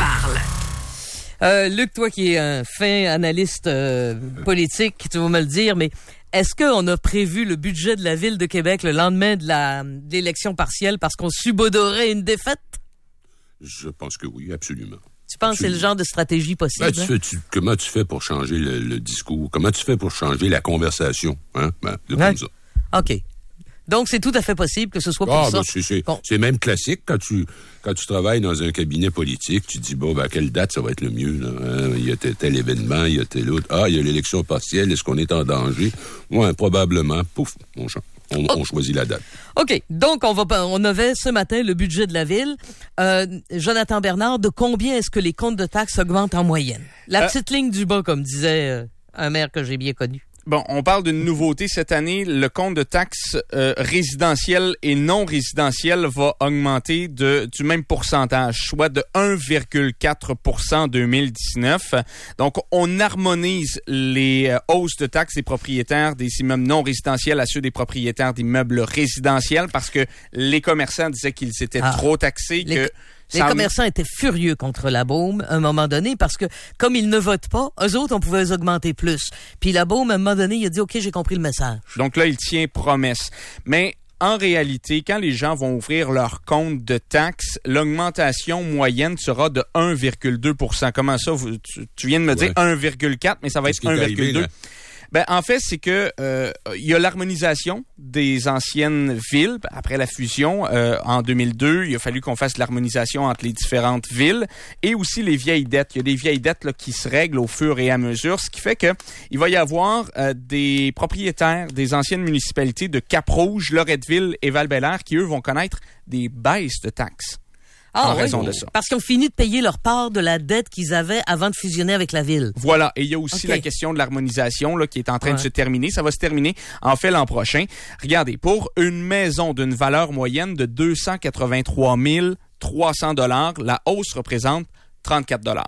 parle. Luc, toi qui es un fin analyste politique, tu vas me le dire, mais est-ce qu'on a prévu le budget de la Ville de Québec le lendemain de l'élection partielle parce qu'on subodorait une défaite? Je pense que oui, absolument. Tu penses que c'est le genre de stratégie possible? Comment tu fais pour changer le discours? Comment tu fais pour changer la conversation? Comme ça. OK. Donc, c'est tout à fait possible que ce soit pour ça. C'est même classique quand tu travailles dans un cabinet politique, tu dis, à quelle date ça va être le mieux? Là? Il y a tel événement, il y a tel autre. Il y a l'élection partielle, est-ce qu'on est en danger? Ouais, probablement. Pouf, on choisit la date. OK. Donc, on avait ce matin le budget de la Ville. Jonathan Bernard, de combien est-ce que les comptes de taxes augmentent en moyenne? La petite ligne du bas, comme disait un maire que j'ai bien connu. Bon, on parle d'une nouveauté cette année. Le compte de taxes résidentielles et non résidentielles va augmenter du même pourcentage, soit de 1,4% en 2019. Donc, on harmonise les hausses de taxes des propriétaires des immeubles non résidentiels à ceux des propriétaires d'immeubles résidentiels parce que les commerçants disaient qu'ils étaient trop taxés. Les commerçants étaient furieux contre la Beaume à un moment donné parce que, comme ils ne votent pas, eux autres, on pouvait les augmenter plus. Puis la Beaume, à un moment donné, il a dit « OK, j'ai compris le message ». Donc là, il tient promesse. Mais en réalité, quand les gens vont ouvrir leur compte de taxes, l'augmentation moyenne sera de 1,2%. Comment ça? Tu viens de me dire 1,4, mais ça va être 1,2%. En fait, c'est que il y a l'harmonisation des anciennes villes après la fusion en 2002. Il a fallu qu'on fasse l'harmonisation entre les différentes villes et aussi les vieilles dettes. Il y a des vieilles dettes là, qui se règlent au fur et à mesure, ce qui fait que il va y avoir des propriétaires des anciennes municipalités de Cap-Rouge, Loretteville et Val-Bélair qui, eux, vont connaître des baisses de taxes. En raison de ça. Parce qu'ils ont fini de payer leur part de la dette qu'ils avaient avant de fusionner avec la ville. Voilà. Et il y a aussi la question de l'harmonisation là, qui est en train de se terminer. Ça va se terminer en fait l'an prochain. Regardez, pour une maison d'une valeur moyenne de 283 300 $, la hausse représente 34 $.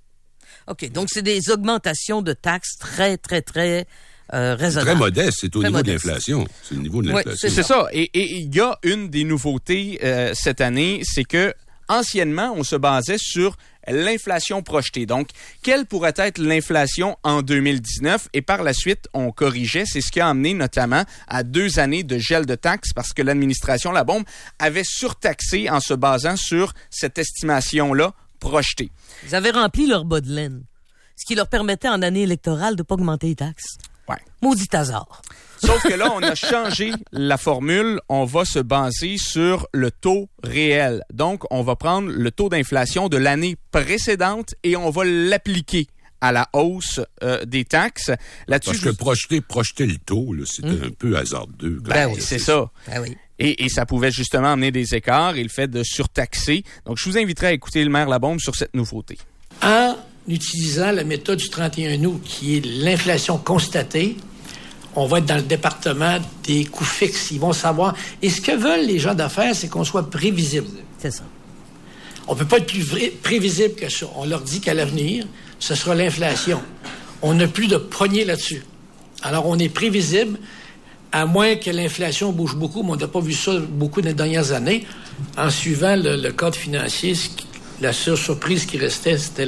OK. Donc, c'est des augmentations de taxes très, très, très... raisonnable. Très modeste, c'est au niveau de l'inflation. C'est le niveau de l'inflation. C'est ça. Et il y a une des nouveautés cette année, c'est que anciennement, on se basait sur l'inflation projetée. Donc, quelle pourrait être l'inflation en 2019? Et par la suite, on corrigeait. C'est ce qui a amené notamment à 2 années de gel de taxes parce que l'administration La Beaume avait surtaxé en se basant sur cette estimation-là projetée. Ils avaient rempli leur bas de laine, ce qui leur permettait en année électorale de ne pas augmenter les taxes. Ouais. Maudit hasard. Sauf que là, on a changé la formule. On va se baser sur le taux réel. Donc, on va prendre le taux d'inflation de l'année précédente et on va l'appliquer à la hausse des taxes. Là-dessus, parce que projeter le taux, là, c'était un peu hasardeux. Oui, c'est ça. Oui. Et ça pouvait justement amener des écarts et le fait de surtaxer. Donc, je vous inviterai à écouter le maire La Beaume sur cette nouveauté. En utilisant la méthode du 31 août, qui est l'inflation constatée, on va être dans le département des coûts fixes. Ils vont savoir. Et ce que veulent les gens d'affaires, c'est qu'on soit prévisible. C'est ça. On ne peut pas être plus prévisible que ça. On leur dit qu'à l'avenir, ce sera l'inflation. On n'a plus de poignée là-dessus. Alors, on est prévisible, à moins que l'inflation bouge beaucoup, mais on n'a pas vu ça beaucoup dans les dernières années. En suivant le cadre financier, la seule surprise qui restait, c'était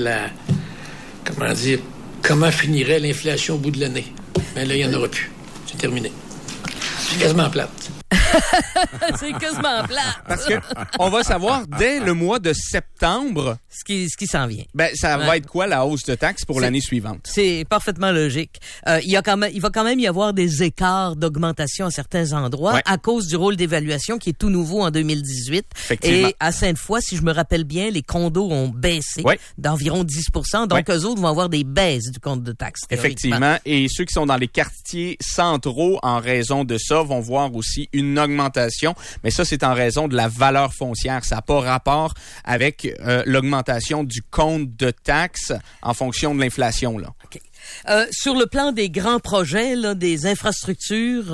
comment finirait l'inflation au bout de l'année. Mais là, il n'y en aura plus. C'est terminé. C'est quasiment plate. C'est quasiment plate. Parce que on va savoir dès le mois de septembre ce qui s'en vient. Ça va être quoi la hausse de taxes pour l'année suivante? C'est parfaitement logique. Il va quand même y avoir des écarts d'augmentation à certains endroits à cause du rôle d'évaluation qui est tout nouveau en 2018. Et à Sainte-Foy, si je me rappelle bien, les condos ont baissé d'environ 10%. Donc, eux autres vont avoir des baisses du compte de taxes. Effectivement. Et ceux qui sont dans les quartiers centraux en raison de ça vont voir aussi une augmentation. Mais ça, c'est en raison de la valeur foncière. Ça n'a pas rapport avec l'augmentation du compte de taxes en fonction de l'inflation, là. OK. Sur le plan des grands projets, là, des infrastructures,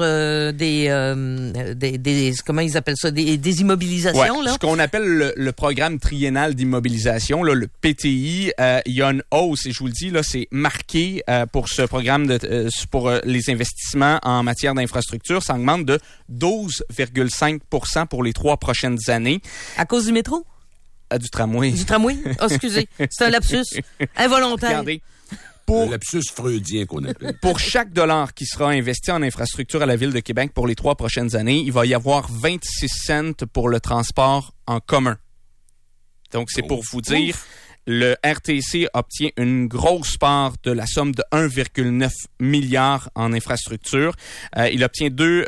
comment ils appellent ça, des immobilisations, là. Ce qu'on appelle le programme triennal d'immobilisation, là, le PTI, il y a une hausse, et je vous le dis, là, c'est marqué pour ce programme pour les investissements en matière d'infrastructure, ça augmente de 12,5% pour les 3 prochaines années. À cause du métro? Du tramway. Du tramway? Oh, excusez. C'est un lapsus involontaire. Regardez. Le lapsus freudien qu'on appelle. Pour chaque dollar qui sera investi en infrastructure à la Ville de Québec pour les 3 prochaines années, il va y avoir 26 cents pour le transport en commun. Donc, c'est pour vous dire, le RTC obtient une grosse part de la somme de 1,9 milliard en infrastructure. Il obtient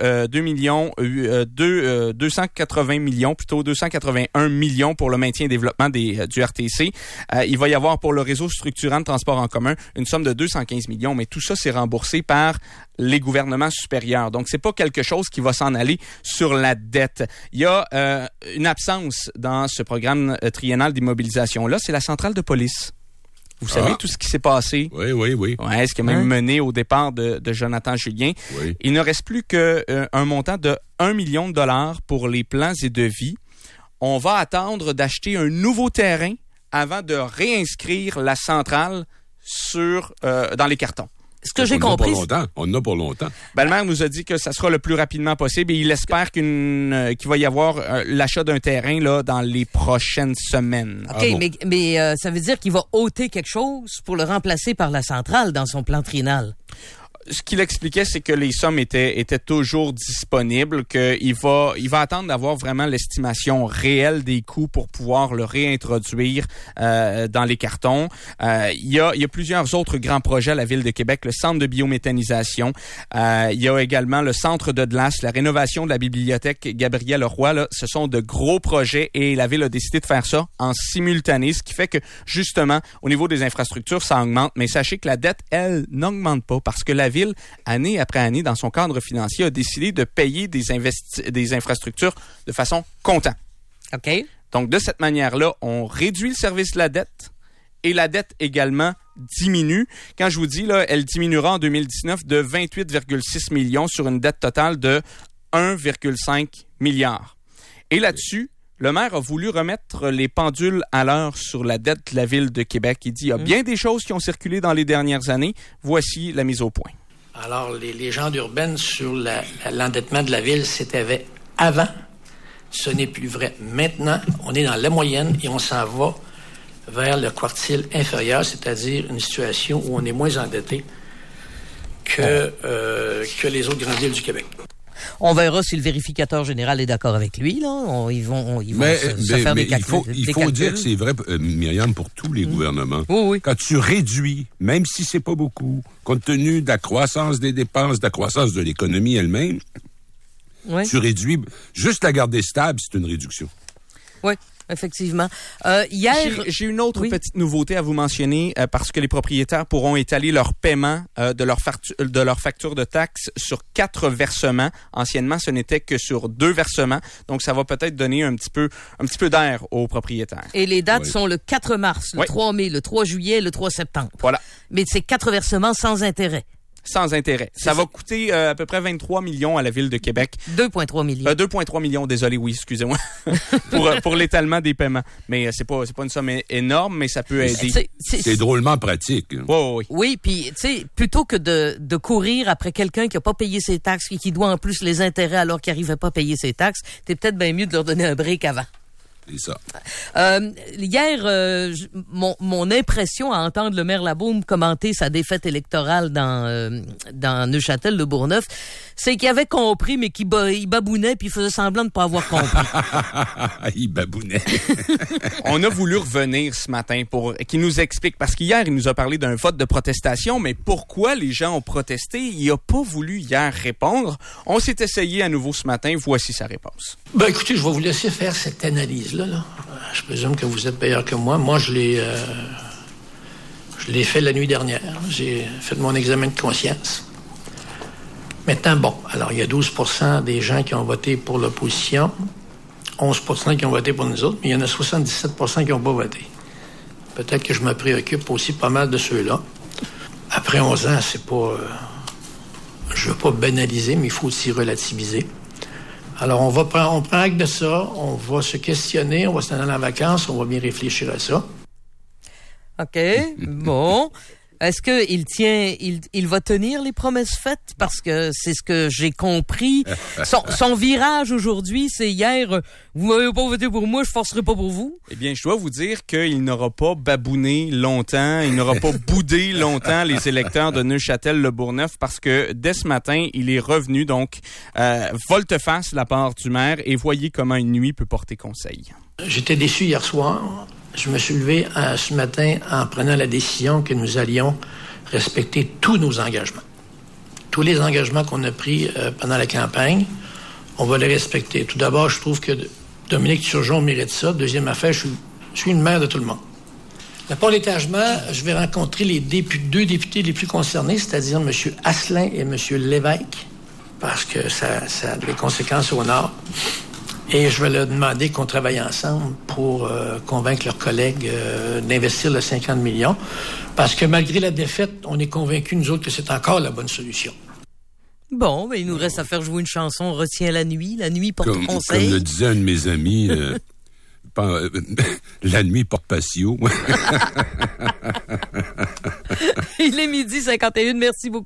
281 millions pour le maintien et développement du RTC. Il va y avoir pour le réseau structurant de transport en commun une somme de 215 millions, mais tout ça, c'est remboursé par les gouvernements supérieurs. Donc, c'est pas quelque chose qui va s'en aller sur la dette. Il y a une absence dans ce programme triennal d'immobilisation-là, c'est la centrale de police. Vous savez tout ce qui s'est passé? Oui. Ouais, ce qui a même mené au départ de Jonathan Julien. Oui. Il ne reste plus qu'un montant de 1 million de dollars pour les plans et devis. On va attendre d'acheter un nouveau terrain avant de réinscrire la centrale dans les cartons. Ce que j'ai compris... On en a pour longtemps. Ben, le maire nous a dit que ça sera le plus rapidement possible et il espère qu'il va y avoir l'achat d'un terrain là dans les prochaines semaines. OK, mais ça veut dire qu'il va ôter quelque chose pour le remplacer par la centrale dans son plan triennal. Ce qu'il expliquait, c'est que les sommes étaient toujours disponibles, qu'il va attendre d'avoir vraiment l'estimation réelle des coûts pour pouvoir le réintroduire dans les cartons. Il y a plusieurs autres grands projets à la Ville de Québec, le centre de biométhanisation. Il y a également le centre de glace, la rénovation de la bibliothèque Gabriel Roy. Là, ce sont de gros projets et la Ville a décidé de faire ça en simultané, ce qui fait que, justement, au niveau des infrastructures, ça augmente. Mais sachez que la dette, elle, n'augmente pas parce que la Ville, année après année, dans son cadre financier, a décidé de payer des infrastructures de façon comptable. OK. Donc, de cette manière-là, on réduit le service de la dette et la dette également diminue. Quand je vous dis, là, elle diminuera en 2019 de 28,6 millions sur une dette totale de 1,5 milliard. Et là-dessus, le maire a voulu remettre les pendules à l'heure sur la dette de la Ville de Québec. Il dit, il y a bien des choses qui ont circulé dans les dernières années. Voici la mise au point. Alors, les légendes urbaines sur l'endettement de la Ville, c'était vrai avant. Ce n'est plus vrai. Maintenant, on est dans la moyenne et on s'en va vers le quartile inférieur, c'est-à-dire une situation où on est moins endetté que les autres grandes villes du Québec. On verra si le vérificateur général est d'accord avec lui. Là. Ils vont se faire des calculs. Il faut dire que c'est vrai, Myriam, pour tous les gouvernements. Oui. Quand tu réduis, même si c'est pas beaucoup, compte tenu de la croissance des dépenses, de la croissance de l'économie elle-même, tu réduis. Juste la garder stable, c'est une réduction. Oui. Effectivement. Hier, j'ai une autre petite nouveauté à vous mentionner parce que les propriétaires pourront étaler leur paiement de leur facture de taxes sur 4 versements. Anciennement, ce n'était que sur 2 versements. Donc, ça va peut-être donner un petit peu d'air aux propriétaires. Et les dates sont le 4 mars, le 3 mai, le 3 juillet, le 3 septembre. Voilà. Mais c'est 4 versements sans intérêt. Sans intérêt. Ça va coûter à peu près 23 millions à la Ville de Québec. 2,3 millions. 2,3 millions, désolé, oui, excusez-moi, pour l'étalement des paiements. Mais c'est pas une somme énorme, mais ça peut aider. C'est drôlement pratique. Oui. Oui, puis tu sais, plutôt que de courir après quelqu'un qui a pas payé ses taxes et qui doit en plus les intérêts alors qu'il n'arrivait pas à payer ses taxes, t'es peut-être bien mieux de leur donner un break avant. C'est ça. Hier, mon impression à entendre le maire Labaume commenter sa défaite électorale dans Neuchâtel de Bourgneuf, c'est qu'il avait compris, mais qu'il babounait puis il faisait semblant de pas avoir compris. Il babounait. On a voulu revenir ce matin pour qu'il nous explique, parce qu'hier, il nous a parlé d'un vote de protestation, mais pourquoi les gens ont protesté? Il n'a pas voulu hier répondre. On s'est essayé à nouveau ce matin. Voici sa réponse. Ben, écoutez, je vais vous laisser faire cette analyse-là. Je présume que vous êtes meilleur que moi. Moi, je l'ai fait la nuit dernière. J'ai fait mon examen de conscience. Maintenant, alors il y a 12% des gens qui ont voté pour l'opposition, 11% qui ont voté pour nous autres, mais il y en a 77% qui n'ont pas voté. Peut-être que je me préoccupe aussi pas mal de ceux-là. Après 11 ans, c'est pas... je veux pas banaliser, mais il faut aussi relativiser. Alors, on prend acte de ça, on va se questionner, on va se donner en vacances, on va bien réfléchir à ça. OK, bon. est-ce que il va tenir les promesses faites? Parce que c'est ce que j'ai compris. Son virage aujourd'hui, c'est hier, vous m'avez pas voté pour moi, je forcerai pas pour vous. Eh bien, je dois vous dire qu'il n'aura pas babouné longtemps, il n'aura pas boudé longtemps les électeurs de Neuchâtel-le-Bourgneuf parce que dès ce matin, il est revenu, donc, volte-face de la part du maire et voyez comment une nuit peut porter conseil. J'étais déçu hier soir. Je me suis levé ce matin en prenant la décision que nous allions respecter tous nos engagements. Tous les engagements qu'on a pris pendant la campagne, on va les respecter. Tout d'abord, je trouve que Dominique Turgeon mérite ça. Deuxième affaire, je suis une mère de tout le monde. Le port d'étagement, je vais rencontrer les deux députés les plus concernés, c'est-à-dire M. Asselin et M. Lévesque, parce que ça a des conséquences au Nord. Et je vais leur demander qu'on travaille ensemble pour convaincre leurs collègues d'investir le 50 millions. Parce que malgré la défaite, on est convaincus, nous autres, que c'est encore la bonne solution. Bon, mais il nous reste à faire jouer une chanson, Retiens la nuit porte conseil. Comme le disait un de mes amis, la nuit porte patio. Il est 12h51, merci beaucoup.